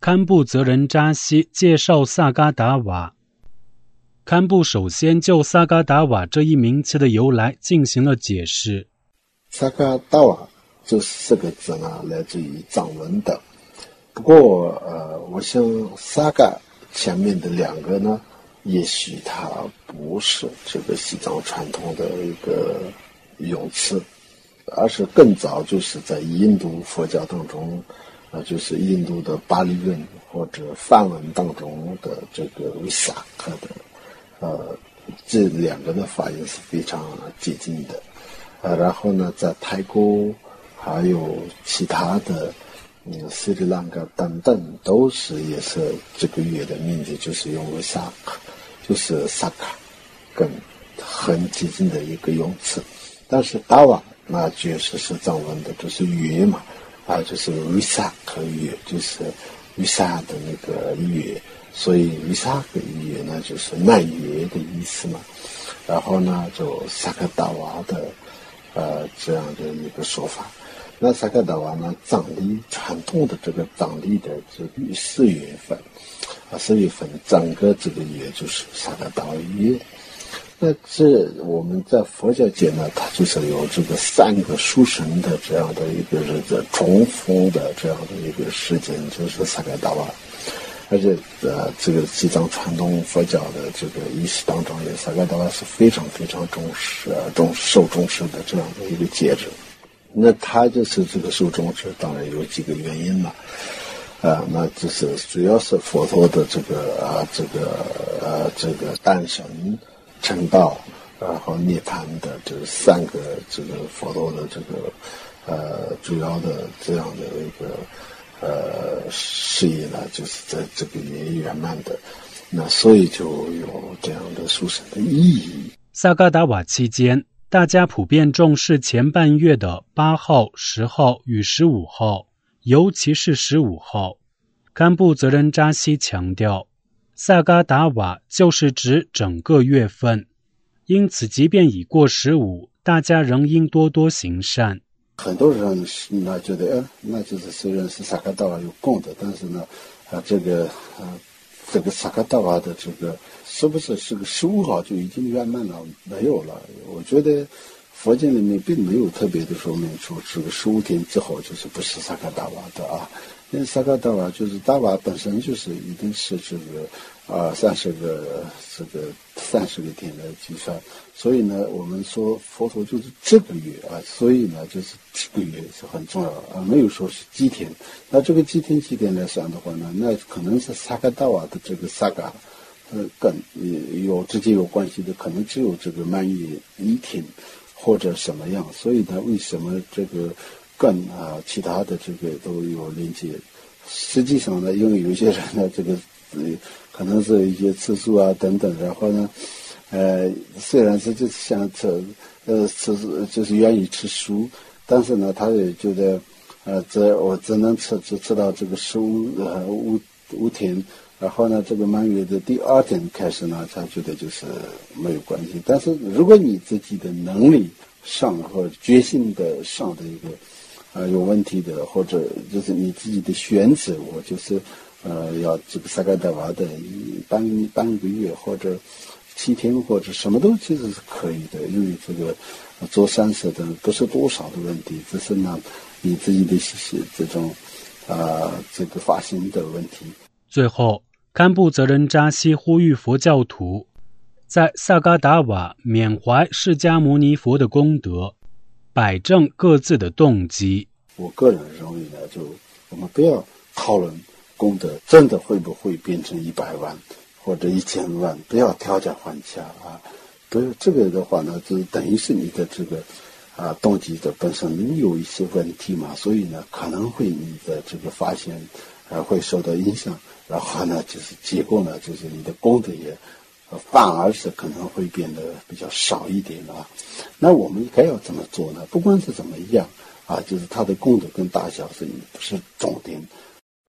堪布责仁扎西介绍萨嘎达瓦。堪布首先就萨嘎达瓦这一名词的由来进行了解释。 萨嘎达瓦就是这个字呢，来自于藏文的。不过我想萨嘎前面的两个呢，也许它不是这个西藏传统的一个用词，而是更早就是在印度佛教当中，就是印度的巴利文或者梵文当中的这个维萨克的，这两个的发音是非常接近的。然后呢，在泰国还有其他的斯里兰卡等等，都是也是这个月的名字就是用维萨克，就是萨卡，跟很接近的一个用词。但是达瓦那确实是藏文的，就是月嘛，就是维萨克月，就是维萨的那个月，所以维萨克月呢就是满月的意思嘛。然后呢，就萨克达瓦的这样的一个说法。那萨克达瓦呢，藏历传统的这个藏历的这个4月份，4月份整个这个月就是萨克达瓦月。那这我们在佛教界呢，它就是有这个3个殊胜的这样的一个日子重复的这样的一个时间，就是萨克达瓦。而且这个西藏传统佛教的这个仪式当中，萨克达瓦是非常非常受重视的这样的一个节日。那它就是这个受重视，当然有几个原因了。那就是主要是佛陀的这个诞生、成道，然后涅槃的这3个这个佛陀的这个主要的这样的一个事业呢，就是在这个月圆满的。那所以就有这样的殊胜的意义。 萨嘎达瓦期间，大家普遍重视前半月的8号、10号与15号，尤其是15号。堪布责仁扎西强调，萨嘎达瓦就是指整个月份，因此即便已过15，大家仍应多多行善。 很多人那觉得，那就是虽然是萨嘎达瓦有功德，但是呢，这个萨嘎达瓦的这个是不是个15号就已经圆满了？没有了。我觉得佛经里面并没有特别的说明出这个15天之后就是不是萨嘎达瓦的啊。因为萨嘎达瓦就是达瓦本身就是一定是这个30个天来计算，所以呢，我们说佛陀就是这个月所以呢，就是这个月是很重要没有说是几天。那这个几天来算的话呢，那可能是萨嘎达瓦的这个萨嘎，跟直接有关系的，可能只有这个满月1天或者什么样。所以呢，为什么这个跟其他的这个都有连接？实际上呢，因为有些人呢，这个可能是一些吃素等等，然后呢，虽然是就是想就是愿意吃素，但是呢，他也觉得我只能吃到这个15天，然后呢，这个满月的第2天开始呢，他觉得就是没有关系。但是如果你自己的能力上和决心的上的一个有问题的，或者就是你自己的选择，我就是要这个萨嘎达瓦的半个月或者7天或者什么都其实是可以的，因为这个做善事的不是多少的问题，只是呢你自己的这种这个发心的问题。 最后，堪布责仁扎西呼吁佛教徒在萨嘎达瓦缅怀释迦牟尼佛的功德，摆正各自的动机。 我个人认为呢，就我们不要讨论功德真的会不会变成100万或者1000万，不要讨价还价不是这个的话呢，就等于是你的这个动机的本身有一些问题嘛，所以呢，可能会你的这个发现会受到影响，然后呢，就是结果呢，就是你的功德也反而是可能会变得比较少一点那我们应该要怎么做呢？不管是怎么样就是它的功德跟大小不是重点，